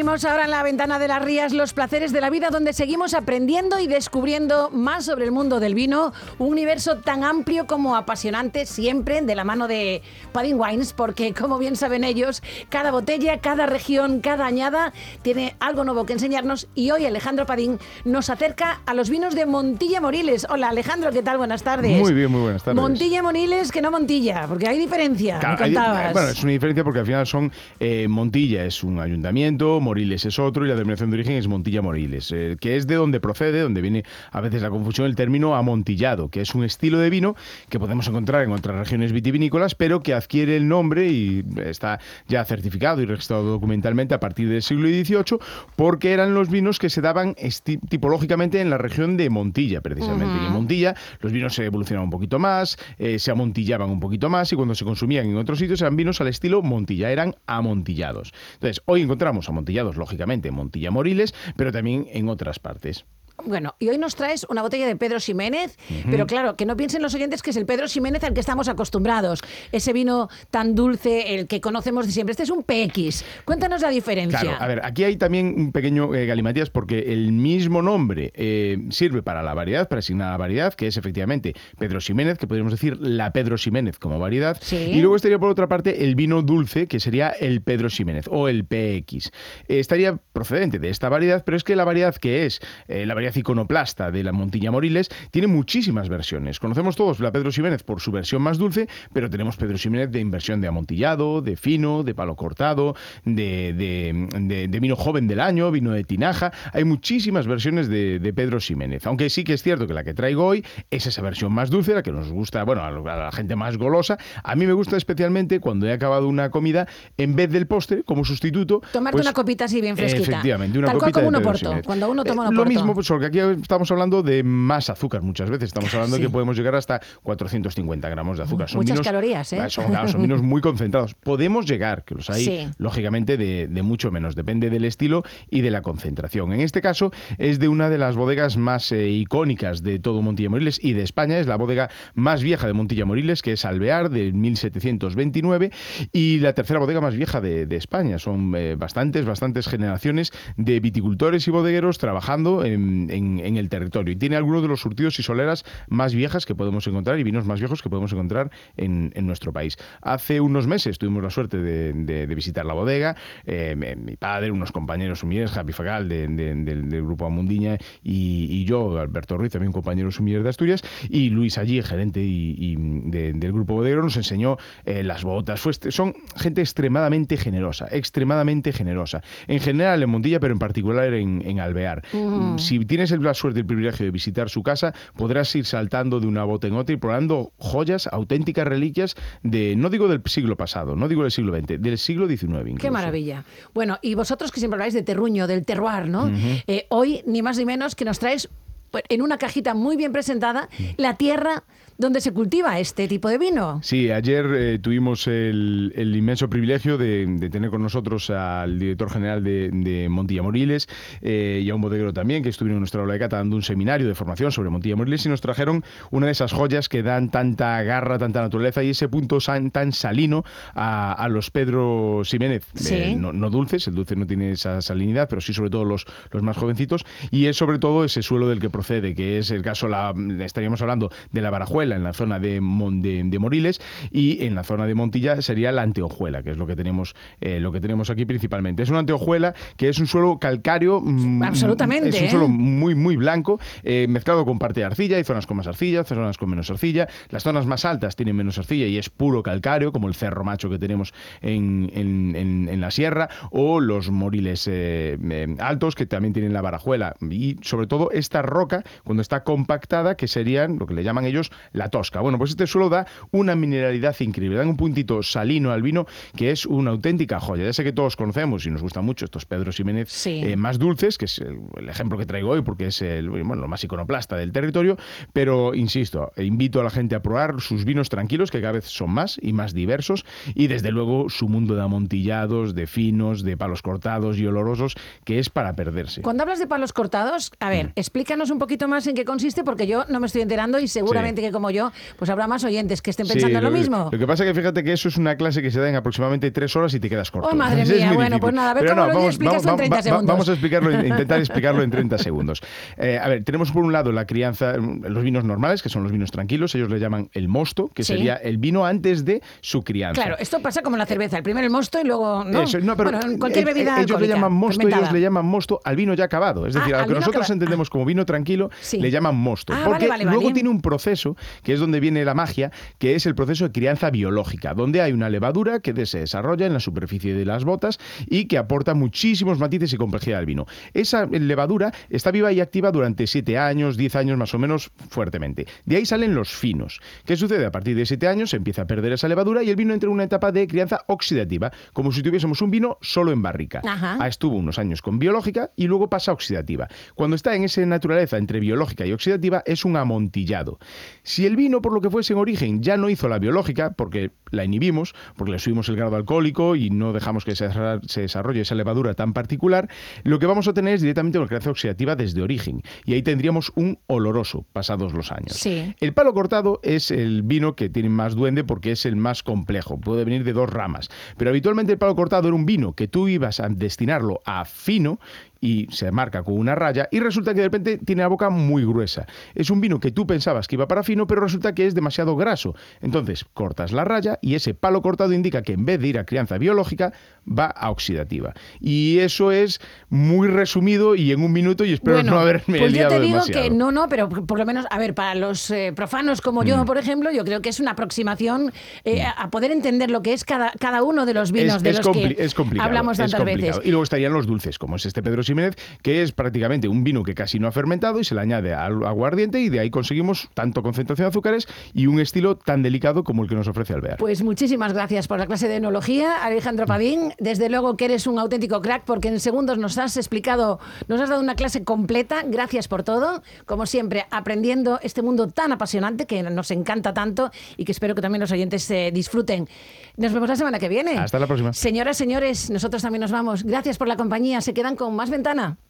Abrimos ahora en la ventana de las Rías los placeres de la vida, donde seguimos aprendiendo y descubriendo más sobre el mundo del vino, un universo tan amplio como apasionante, siempre de la mano de Padín Wines, porque como bien saben ellos, cada botella, cada región, cada añada tiene algo nuevo que enseñarnos, y hoy Alejandro Padín nos acerca a los vinos de Montilla Moriles. Hola Alejandro, ¿qué tal? Buenas tardes. Muy bien, muy buenas tardes. Montilla Moriles que no Montilla, porque hay diferencia, claro, me contabas. Bueno, es una diferencia porque al final son Montilla es un ayuntamiento, Moriles es otro y la denominación de origen es Montilla Moriles, que es de donde procede, donde viene a veces la confusión, el término amontillado, que es un estilo de vino que podemos encontrar en otras regiones vitivinícolas, pero que adquiere el nombre y está ya certificado y registrado documentalmente a partir del siglo XVIII, porque eran los vinos que se daban tipológicamente en la región de Montilla, precisamente. Y en Montilla los vinos se evolucionaban un poquito más, se amontillaban un poquito más, y cuando se consumían en otros sitios eran vinos al estilo Montilla, eran amontillados. Entonces, hoy encontramos amontillados, lógicamente, en Montilla Moriles, pero también en otras partes. Bueno, y hoy nos traes una botella de Pedro Ximénez, pero claro, que no piensen los oyentes que es el Pedro Ximénez al que estamos acostumbrados. Ese vino tan dulce, el que conocemos de siempre. Este es un PX. Cuéntanos la diferencia. Claro, a ver, aquí hay también un pequeño galimatías, porque el mismo nombre sirve para la variedad, para asignar la variedad, que es efectivamente Pedro Ximénez, que podríamos decir la Pedro Ximénez como variedad. ¿Sí? Y luego estaría por otra parte el vino dulce, que sería el Pedro Ximénez o el PX. Estaría procedente de esta variedad, pero es que la variedad que es la variedad iconoplasta de la Montilla Moriles tiene muchísimas versiones. Conocemos todos la Pedro Ximénez por su versión más dulce, pero tenemos Pedro Ximénez de inversión de amontillado, de fino, de palo cortado, de vino joven del año, vino de tinaja. Hay muchísimas versiones de Pedro Ximénez, aunque sí que es cierto que la que traigo hoy es esa versión más dulce, la que nos gusta, bueno, a la gente más golosa. A mí me gusta especialmente cuando he acabado una comida, en vez del postre, como sustituto, tomarte una copita así bien fresquita. Efectivamente, una tal copita cual como de un Pedro oporto. Ximénez. Cuando uno toma un Lo oporto. mismo, pues porque aquí estamos hablando de más azúcar muchas veces. Estamos hablando de que podemos llegar hasta 450 gramos de azúcar. Son muchas vinos, calorías, ¿eh? Son vinos muy concentrados. Podemos llegar, que los hay, Sí. lógicamente, de mucho menos. Depende del estilo y de la concentración. En este caso, es de una de las bodegas más icónicas de todo Montilla Moriles y de España. Es la bodega más vieja de Montilla Moriles, que es Alvear, de 1729, y la tercera bodega más vieja de España. Son bastantes generaciones de viticultores y bodegueros trabajando en el territorio, y tiene algunos de los surtidos y soleras más viejas que podemos encontrar y vinos más viejos que podemos encontrar en nuestro país. Hace unos meses tuvimos la suerte de visitar la bodega, mi padre, unos compañeros sumilleres, Javi Fagal del grupo Amundiña, y yo, Alberto Ruiz, también un compañero sumiller de Asturias, y Luis allí, gerente del grupo bodeguero, nos enseñó las botas. Son gente extremadamente generosa en general en Montilla, pero en particular en Alvear. Si tienes la suerte y el privilegio de visitar su casa, podrás ir saltando de una bota en otra y probando joyas, auténticas reliquias no digo del siglo pasado, no digo del siglo XX, del siglo XIX incluso. Qué maravilla. Bueno, y vosotros que siempre habláis de terruño, del terroir, ¿no? Hoy, ni más ni menos, que nos traes en una cajita muy bien presentada la tierra donde se cultiva este tipo de vino. Sí, ayer tuvimos el inmenso privilegio de tener con nosotros al director general de Montilla Moriles y a un bodeguero también, que estuvieron en nuestra aula de cata dando un seminario de formación sobre Montilla Moriles, y nos trajeron una de esas joyas que dan tanta garra, tanta naturaleza y ese punto tan salino a los Pedro Ximénez. Sí. No dulces, el dulce no tiene esa salinidad, pero sí sobre todo los más jovencitos, y es sobre todo ese suelo del que procede, que es el caso, estaríamos hablando de la Barajuela, en la zona de Moriles, y en la zona de Montilla sería la Anteojuela, que es lo que tenemos aquí principalmente. Es una Anteojuela que es un suelo calcáreo. Absolutamente. Es un suelo muy blanco, mezclado con parte de arcilla. Hay zonas con más arcilla, zonas con menos arcilla. Las zonas más altas tienen menos arcilla y es puro calcáreo, como el Cerro Macho que tenemos en la sierra, o los Moriles altos, que también tienen la Barajuela. Y sobre todo esta roca, cuando está compactada, que serían lo que le llaman ellos la tosca. Bueno, pues este suelo da una mineralidad increíble, dan un puntito salino al vino que es una auténtica joya. Ya sé que todos conocemos y nos gustan mucho estos Pedro Ximénez más dulces, que es el ejemplo que traigo hoy porque es lo más iconoplasta del territorio, pero insisto, invito a la gente a probar sus vinos tranquilos, que cada vez son más y más diversos, y desde luego su mundo de amontillados, de finos, de palos cortados y olorosos, que es para perderse. Cuando hablas de palos cortados, a ver, explícanos un poquito más en qué consiste, porque yo no me estoy enterando y seguramente que como como yo, pues habrá más oyentes que estén pensando en lo mismo. Lo que pasa es que fíjate que eso es una clase que se da en aproximadamente 3 horas y te quedas corto. Oh, madre mía, bueno, pues nada, a ver Pero cómo lo explicas en 30 segundos. Vamos a intentar explicarlo en 30 segundos. A ver, tenemos por un lado la crianza, los vinos normales, que son los vinos tranquilos, ellos le llaman el mosto, que sería el vino antes de su crianza. Claro, esto pasa como la cerveza, el primero el mosto y luego no. Eso, no, pero bueno, en cualquier bebida ellos le llaman mosto, ellos le llaman mosto al vino ya acabado. Es decir, a lo que nosotros entendemos como vino tranquilo, le llaman mosto. Porque luego tiene un proceso, que es donde viene la magia, que es el proceso de crianza biológica, donde hay una levadura que se desarrolla en la superficie de las botas y que aporta muchísimos matices y complejidad al vino. Esa levadura está viva y activa durante 7 años, 10 años más o menos fuertemente. De ahí salen los finos. ¿Qué sucede? A partir de 7 años se empieza a perder esa levadura y el vino entra en una etapa de crianza oxidativa, como si tuviésemos un vino solo en barrica. Estuvo unos años con biológica y luego pasa a oxidativa. Cuando está en esa naturaleza entre biológica y oxidativa es un amontillado. Si el vino, por lo que fuese en origen, ya no hizo la biológica, porque la inhibimos, porque le subimos el grado alcohólico y no dejamos que se desarrolle esa levadura tan particular, lo que vamos a tener es directamente una crianza oxidativa desde origen. Y ahí tendríamos un oloroso, pasados los años. Sí. El palo cortado es el vino que tiene más duende porque es el más complejo. Puede venir de 2 ramas. Pero habitualmente el palo cortado era un vino que tú ibas a destinarlo a fino y se marca con una raya y resulta que de repente tiene la boca muy gruesa. Es un vino que tú pensabas que iba para fino, pero resulta que es demasiado graso. Entonces cortas la raya y ese palo cortado indica que en vez de ir a crianza biológica va a oxidativa. Y eso es muy resumido y en un minuto, y espero no haberme pues liado yo te digo demasiado. que no, pero por lo menos, a ver, para los profanos como yo, por ejemplo, yo creo que es una aproximación a poder entender lo que es cada uno de los vinos de los que hablamos tantas veces. Y luego estarían los dulces, como es este Pedro Ximénez, que es prácticamente un vino que casi no ha fermentado y se le añade al aguardiente y de ahí conseguimos tanto concentración de azúcares y un estilo tan delicado como el que nos ofrece Alvear. Pues muchísimas gracias por la clase de enología, Alejandro Padín. Desde luego que eres un auténtico crack porque en segundos nos has explicado, nos has dado una clase completa. Gracias por todo. Como siempre, aprendiendo este mundo tan apasionante que nos encanta tanto y que espero que también los oyentes disfruten. Nos vemos la semana que viene. Hasta la próxima. Señoras, señores, nosotros también nos vamos. Gracias por la compañía. Se quedan con Más Ventana.